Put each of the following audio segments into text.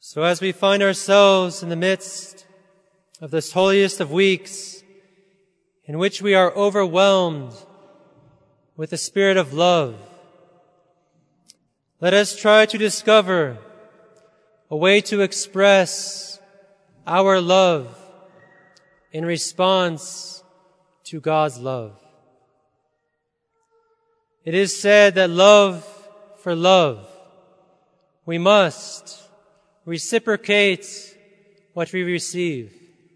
So as we find ourselves in the midst of this holiest of weeks, in which we are overwhelmed with the spirit of love, let us try to discover a way to express our love in response to God's love. It is said that love for love, we must reciprocate what we receive.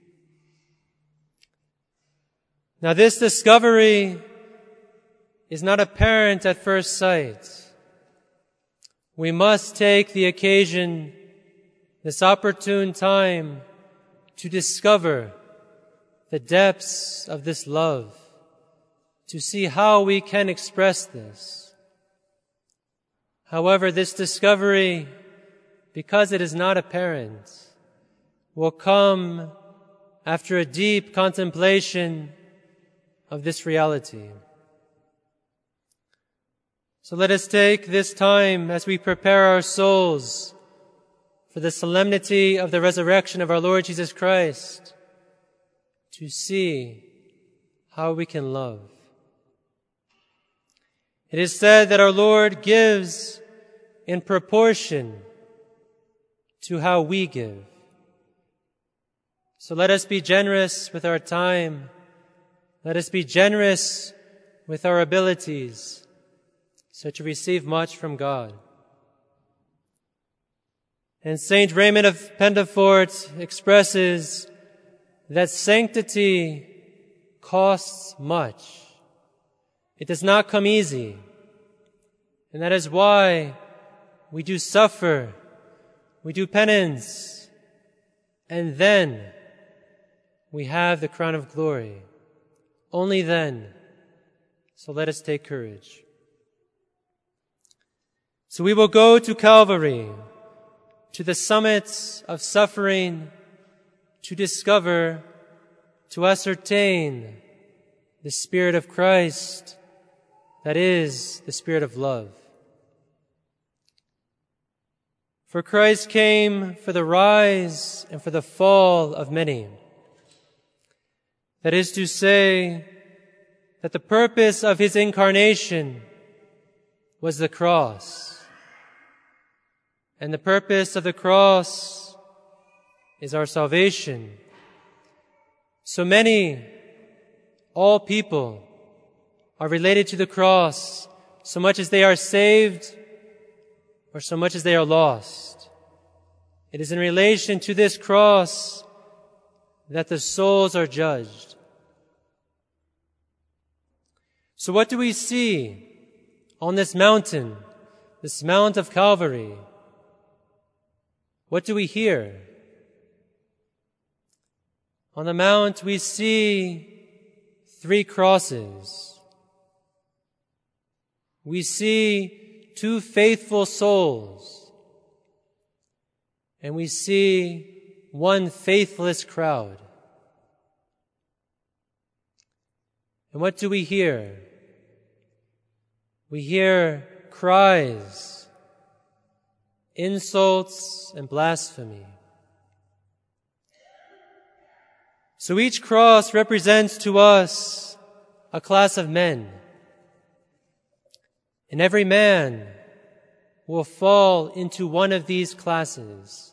Now, this discovery is not apparent at first sight. We must take the occasion, this opportune time, to discover the depths of this love, to see how we can express this. However, this discovery, because it is not apparent, will come after a deep contemplation of this reality. So let us take this time as we prepare our souls for the solemnity of the resurrection of our Lord Jesus Christ to see how we can love. It is said that our Lord gives in proportion to how we give. So let us be generous with our time. Let us be generous with our abilities, so to receive much from God. And Saint Raymond of Pendefort expresses that sanctity costs much. It does not come easy. And that is why we do suffer, we do penance, and then we have the crown of glory. Only then. So let us take courage. So we will go to Calvary, to the summit of suffering, to discover, to ascertain the Spirit of Christ, that is the Spirit of love. For Christ came for the rise and for the fall of many. That is to say, that the purpose of His incarnation was the cross. And the purpose of the cross is our salvation. So many, all people, are related to the cross, so much as they are saved or so much as they are lost. It is in relation to this cross that the souls are judged. So what do we see on this mountain, this Mount of Calvary? What do we hear? On the mount we see 3 crosses. We see 2 faithful souls. And we see 1 faithless crowd. And what do we hear? We hear cries, insults, and blasphemy. So each cross represents to us a class of men. And every man will fall into one of these classes.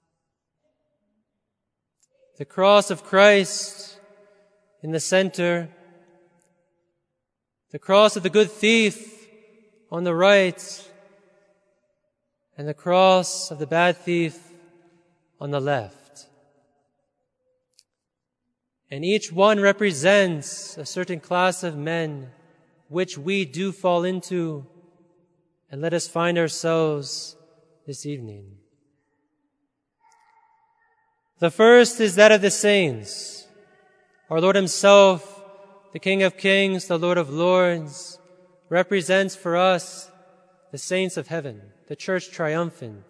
The cross of Christ in the center, the cross of the good thief on the right, and the cross of the bad thief on the left. And each one represents a certain class of men which we do fall into, and let us find ourselves this evening. The first is that of the saints. Our Lord Himself, the King of Kings, the Lord of Lords, represents for us the saints of heaven, the church triumphant.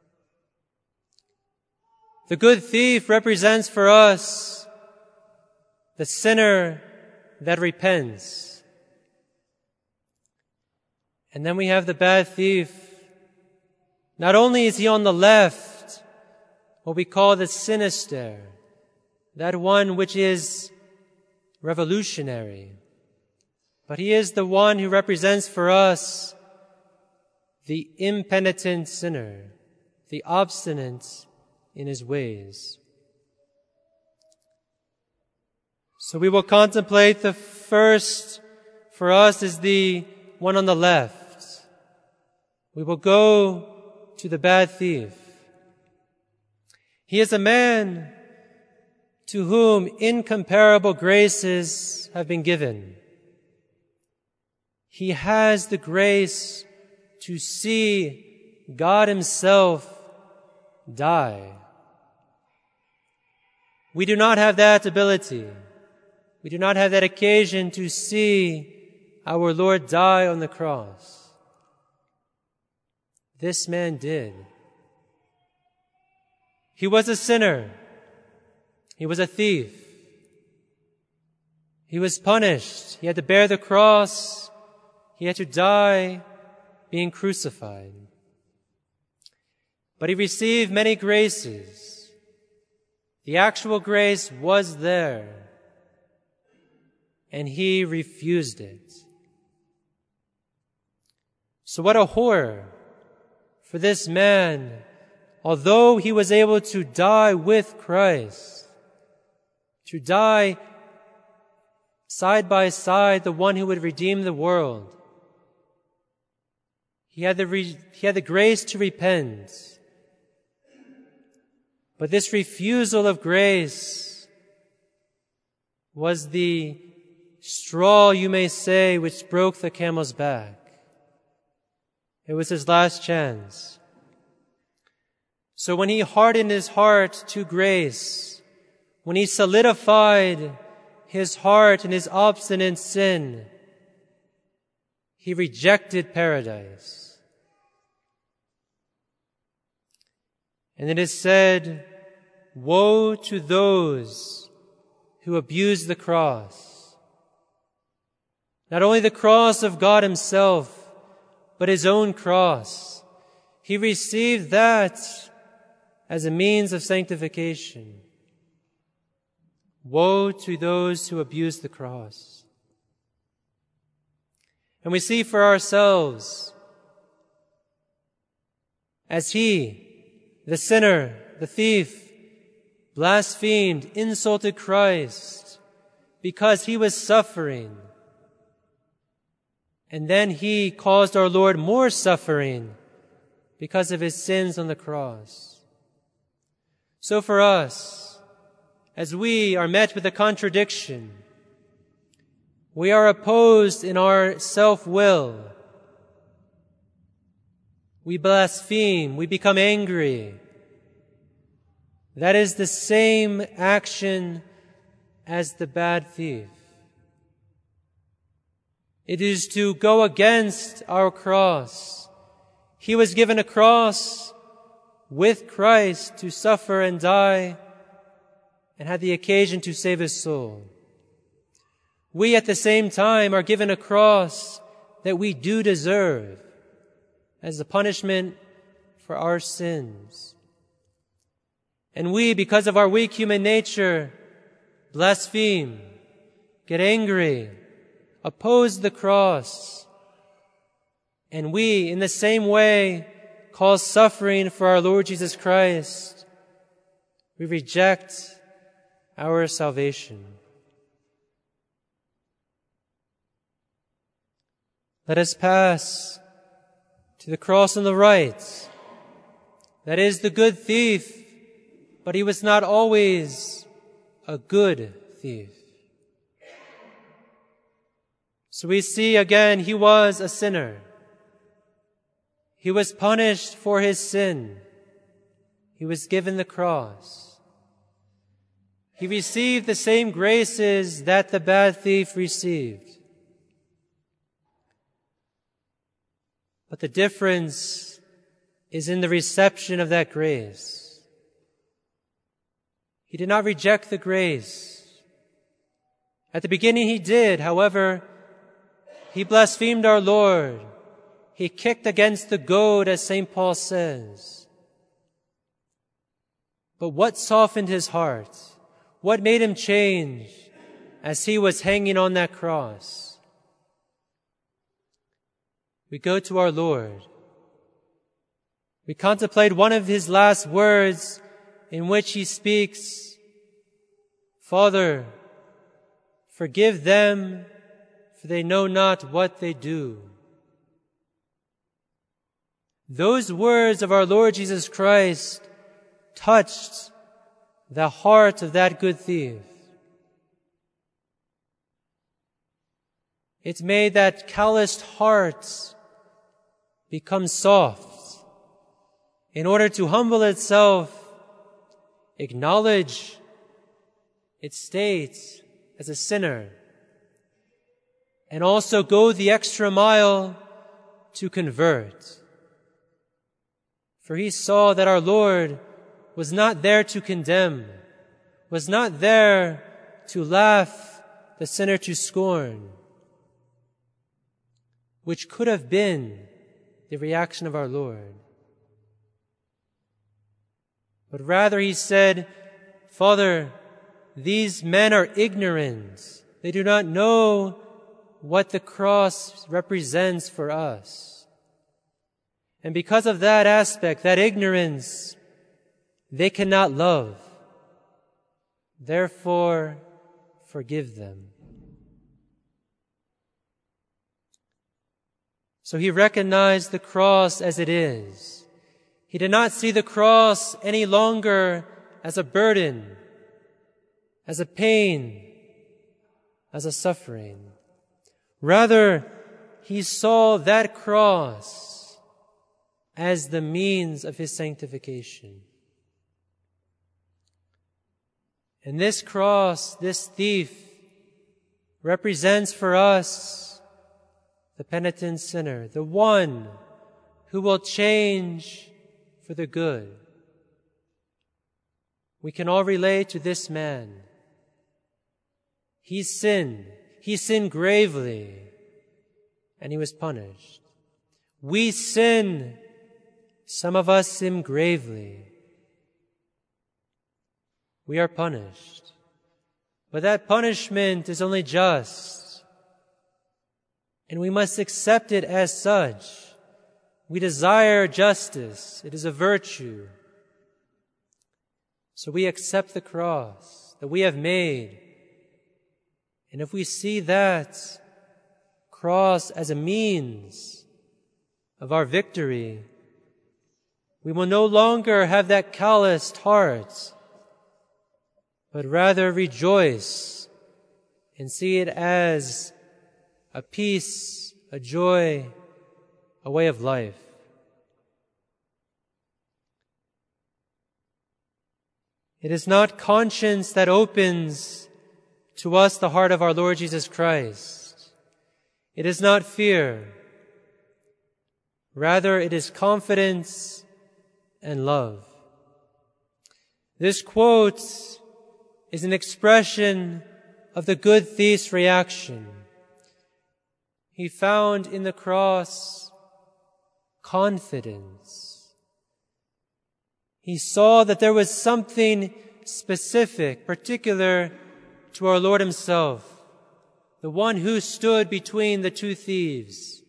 The good thief represents for us the sinner that repents. And then we have the bad thief. Not only is he on the left, what we call the sinister, that one which is revolutionary. But he is the one who represents for us the impenitent sinner, the obstinate in his ways. So we will contemplate the first for us is the one on the left. We will go to the bad thief. He is a man to whom incomparable graces have been given. He has the grace to see God himself die. We do not have that ability. We do not have that occasion to see our Lord die on the cross. This man did. He was a sinner. He was a thief. He was punished. He had to bear the cross. He had to die being crucified. But he received many graces. The actual grace was there, and he refused it. So what a horror for this man, although he was able to die with Christ, to die side by side, the one who would redeem the world. He had the grace to repent. But this refusal of grace was the straw, you may say, which broke the camel's back. It was his last chance. So when he hardened his heart to grace, when he solidified his heart in his obstinate sin, he rejected paradise. And it is said, woe to those who abuse the cross. Not only the cross of God himself, but his own cross. He received that as a means of sanctification. Woe to those who abuse the cross. And we see for ourselves, as he, the sinner, the thief, blasphemed, insulted Christ because he was suffering. And then he caused our Lord more suffering because of his sins on the cross. So for us, as we are met with a contradiction, we are opposed in our self-will. We blaspheme, we become angry. That is the same action as the bad thief. It is to go against our cross. He was given a cross with Christ to suffer and die and had the occasion to save his soul. We at the same time are given a cross that we do deserve as a punishment for our sins. And we, because of our weak human nature, blaspheme, get angry, oppose the cross. And we, in the same way, cause suffering for our Lord Jesus Christ. We reject our salvation. Let us pass to the cross on the right. That is the good thief, but he was not always a good thief. So we see again, he was a sinner. He was punished for his sin. He was given the cross. He received the same graces that the bad thief received. But the difference is in the reception of that grace. He did not reject the grace. At the beginning he did, however, he blasphemed our Lord. He kicked against the goad, as St. Paul says. But what softened his heart? What made him change as he was hanging on that cross? We go to our Lord. We contemplate one of his last words in which he speaks, "Father, forgive them, for they know not what they do." Those words of our Lord Jesus Christ touched the heart of that good thief. It made that calloused heart become soft in order to humble itself, acknowledge its state as a sinner, and also go the extra mile to convert. For he saw that our Lord was not there to condemn, was not there to laugh the sinner to scorn, which could have been the reaction of our Lord. But rather he said, "Father, these men are ignorant. They do not know what the cross represents for us. And because of that aspect, that ignorance, they cannot love. Therefore, forgive them." So he recognized the cross as it is. He did not see the cross any longer as a burden, as a pain, as a suffering. Rather, he saw that cross as the means of his sanctification. And this cross, this thief, represents for us the penitent sinner, the one who will change for the good. We can all relate to this man. He sinned gravely, and he was punished. We sin, some of us sin gravely. We are punished. But that punishment is only just, and we must accept it as such. We desire justice. It is a virtue. So we accept the cross that we have made. And if we see that cross as a means of our victory, we will no longer have that calloused heart, but rather rejoice and see it as a peace, a joy, a way of life. It is not conscience that opens to us the heart of our Lord Jesus Christ. It is not fear. Rather, it is confidence and love. This quote is an expression of the good thief's reaction. He found in the cross confidence. He saw that there was something specific, particular to our Lord himself, the one who stood between the two thieves.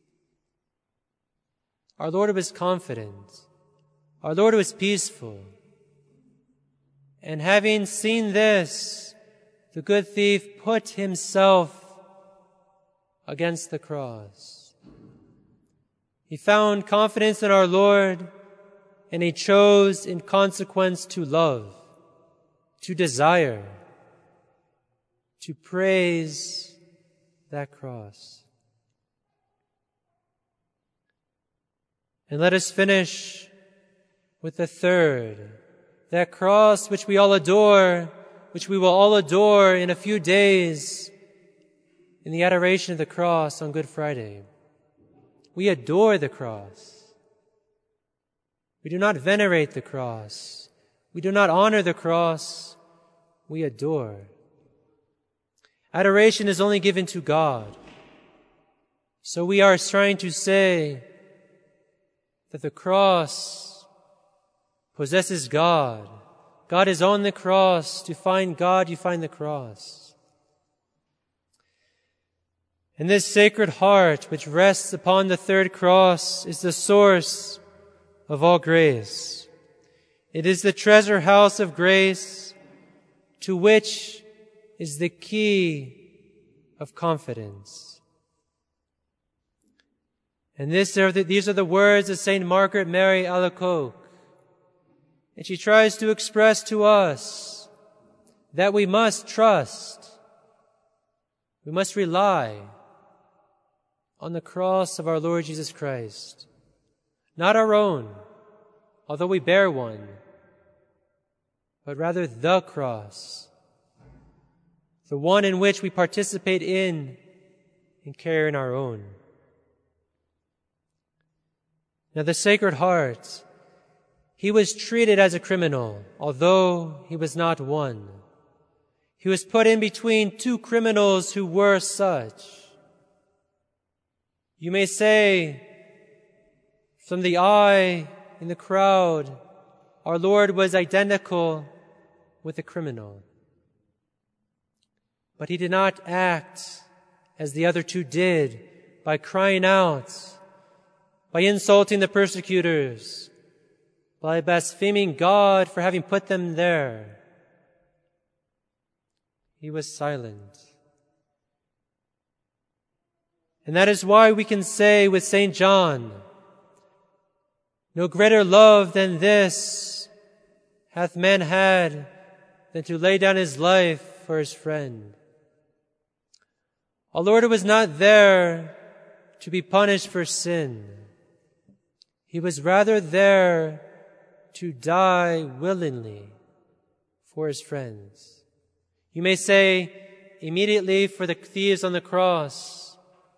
Our Lord was confident. Our Lord was peaceful. And having seen this, the good thief put himself against the cross. He found confidence in our Lord, and he chose in consequence to love, to desire, to praise that cross. And let us finish with the third, that cross which we all adore, which we will all adore in a few days in the adoration of the cross on Good Friday. We adore the cross. We do not venerate the cross. We do not honor the cross. We adore. Adoration is only given to God. So we are trying to say that the cross possesses God, God is on the cross. To find God, you find the cross. And this Sacred Heart, which rests upon the third cross, is the source of all grace. It is the treasure house of grace, to which is the key of confidence. And these are the words of St. Margaret Mary Alacoque. And she tries to express to us that we must trust, we must rely on the cross of our Lord Jesus Christ. Not our own, although we bear one, but rather the cross, the one in which we participate in and carry in our own. Now, the Sacred Heart, he was treated as a criminal, although he was not one. He was put in between two criminals who were such. You may say, from the eye in the crowd, our Lord was identical with the criminal. But he did not act as the other two did, by crying out, by insulting the persecutors, by blaspheming God for having put them there. He was silent. And that is why we can say with St. John, no greater love than this hath man had than to lay down his life for his friend. Our Lord was not there to be punished for sin. He was rather there to die willingly for his friends. You may say immediately for the thieves on the cross,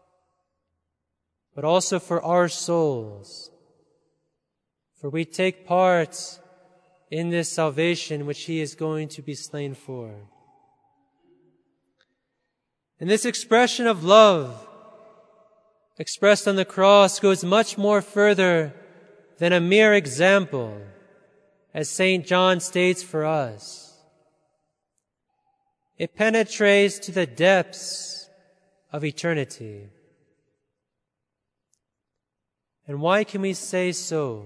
but also for our souls. For we take part in this salvation which he is going to be slain for. And this expression of love expressed on the cross goes much more further than a mere example, as St. John states for us. It penetrates to the depths of eternity. And why can we say so?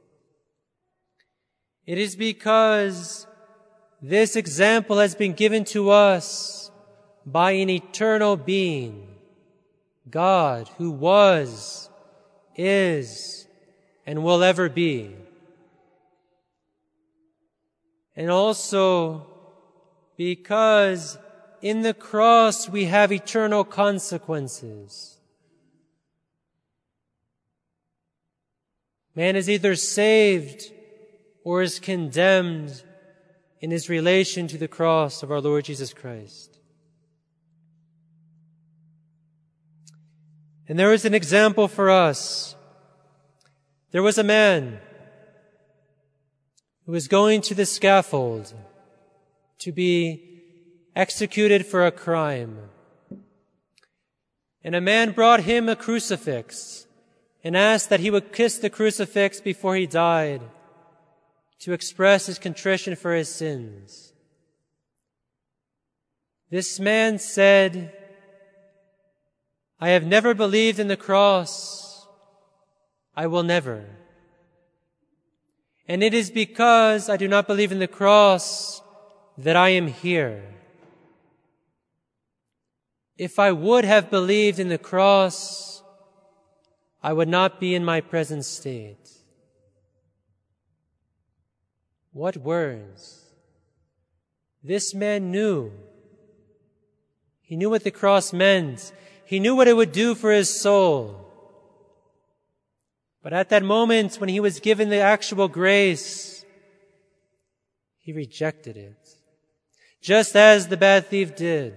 It is because this example has been given to us by an eternal being, God, who was, is, and will ever be. And also because in the cross we have eternal consequences. Man is either saved or is condemned in his relation to the cross of our Lord Jesus Christ. And there is an example for us. There was a man who was going to the scaffold to be executed for a crime. And a man brought him a crucifix and asked that he would kiss the crucifix before he died to express his contrition for his sins. This man said, I have never believed in the cross. I will never. And it is because I do not believe in the cross that I am here. If I would have believed in the cross, I would not be in my present state. What words! This man knew. He knew what the cross meant. He knew what it would do for his soul. But at that moment, when he was given the actual grace, he rejected it, just as the bad thief did.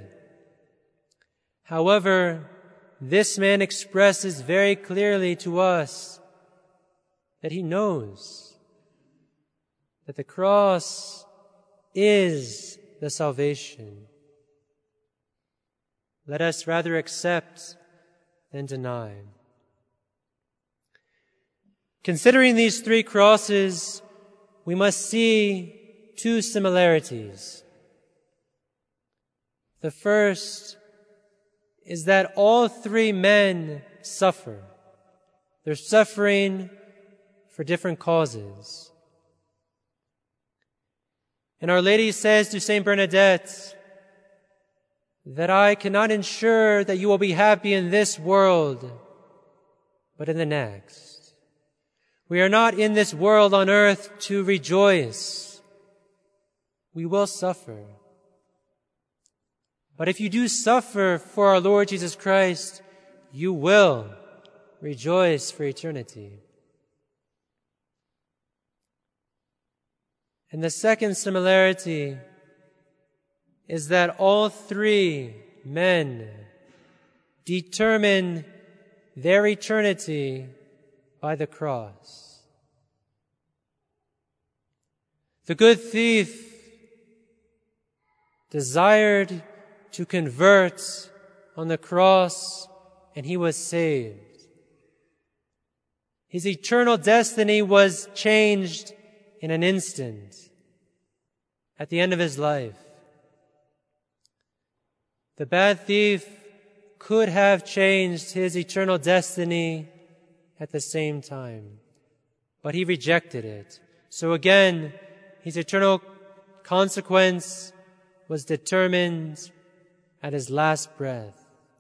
However, this man expresses very clearly to us that he knows that the cross is the salvation. Let us rather accept than deny. Considering these three crosses, we must see two similarities. The first is that all three men suffer. They're suffering for different causes. And Our Lady says to Saint Bernadette that I cannot ensure that you will be happy in this world, but in the next. We are not in this world on earth to rejoice. We will suffer. But if you do suffer for our Lord Jesus Christ, you will rejoice for eternity. And the second similarity is that all three men determine their eternity by the cross. The good thief desired to convert on the cross, and he was saved. His eternal destiny was changed in an instant at the end of his life. The bad thief could have changed his eternal destiny at the same time, but he rejected it. So again, his eternal consequence was determined at his last breath.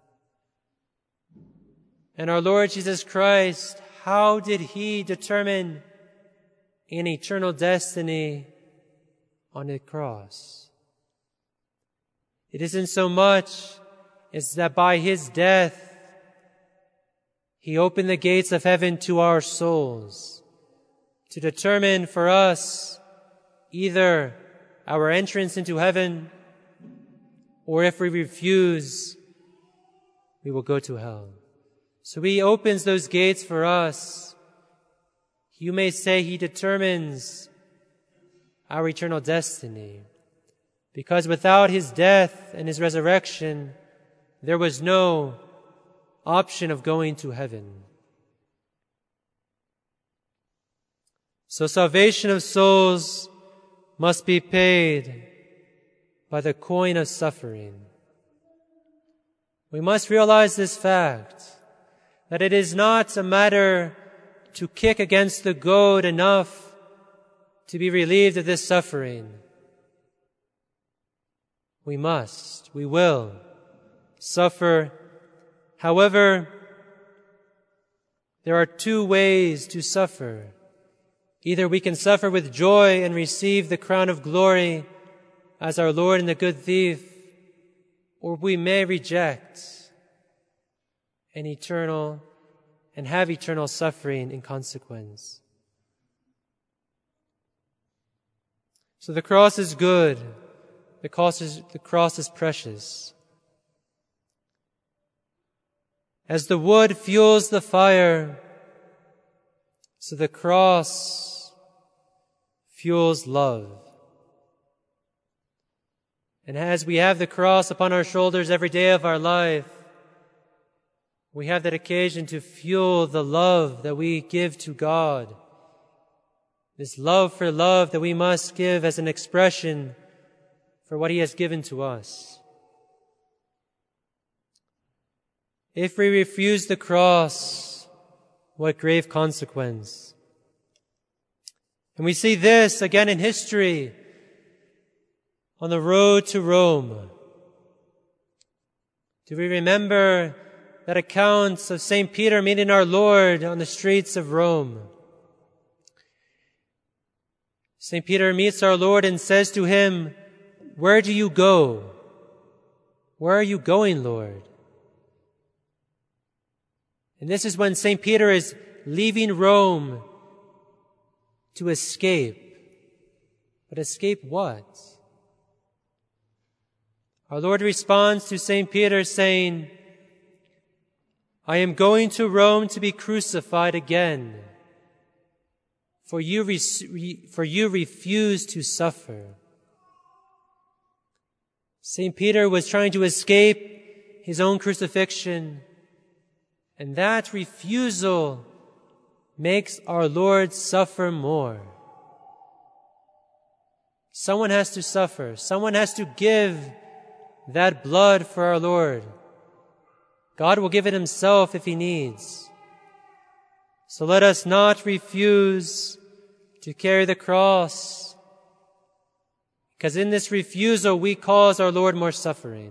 And our Lord Jesus Christ, how did he determine an eternal destiny on the cross? It isn't so much as that by his death, he opened the gates of heaven to our souls to determine for us either our entrance into heaven, or if we refuse, we will go to hell. So he opens those gates for us. You may say he determines our eternal destiny, because without his death and his resurrection, there was no option of going to heaven. So salvation of souls must be paid by the coin of suffering. We must realize this fact, that it is not a matter to kick against the goad enough to be relieved of this suffering. We will suffer. However, there are two ways to suffer. Either we can suffer with joy and receive the crown of glory as our Lord and the good thief, or we may reject and have eternal suffering in consequence. So the cross is good. The cross is precious. As the wood fuels the fire, so the cross fuels love. And as we have the cross upon our shoulders every day of our life, we have that occasion to fuel the love that we give to God. This love for love that we must give as an expression for what He has given to us. If we refuse the cross, what grave consequence? And we see this again in history on the road to Rome. Do we remember that account of St. Peter meeting our Lord on the streets of Rome? St. Peter meets our Lord and says to Him, "Where do you go? Where are you going, Lord?" And this is when St. Peter is leaving Rome to escape. But escape what? Our Lord responds to St. Peter saying, "I am going to Rome to be crucified again, for you refuse to suffer." St. Peter was trying to escape his own crucifixion, and that refusal makes our Lord suffer more. Someone has to suffer. Someone has to give that blood for our Lord. God will give it himself if he needs. So let us not refuse to carry the cross, because in this refusal we cause our Lord more suffering.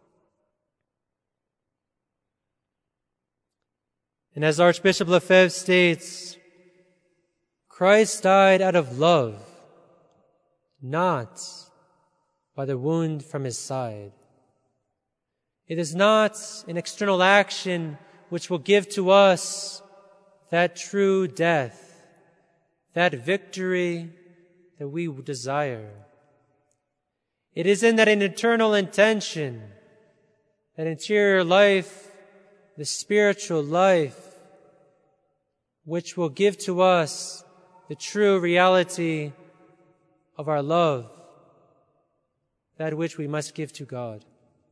And as Archbishop Lefebvre states, Christ died out of love, not by the wound from his side. It is not an external action which will give to us that true death, that victory that we desire. It is in that an eternal intention, that interior life, the spiritual life, which will give to us the true reality of our love, that which we must give to God.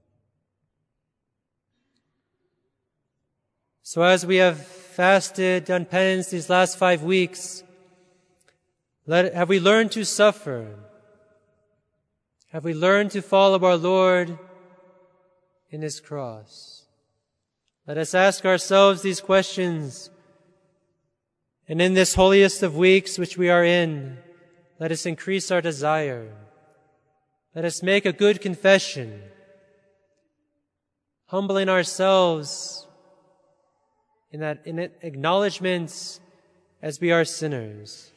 So as we have fasted, done penance these last 5 weeks, have we learned to suffer? Have we learned to follow our Lord in his cross? Let us ask ourselves these questions. And in this holiest of weeks which we are in, let us increase our desire. Let us make a good confession, humbling ourselves in acknowledgments as we are sinners.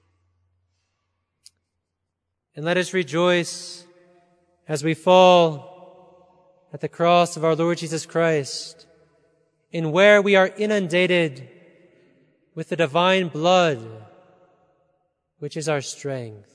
And let us rejoice as we fall at the cross of our Lord Jesus Christ, in where we are inundated with the divine blood, which is our strength.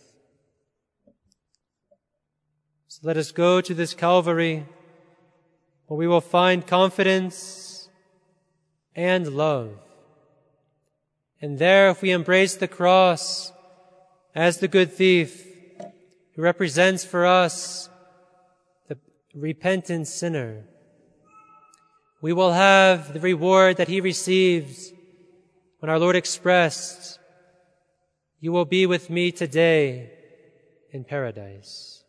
So let us go to this Calvary, where we will find confidence and love. And there, if we embrace the cross as the good thief, who represents for us the repentant sinner, we will have the reward that he received when our Lord expressed, "You will be with me today in paradise."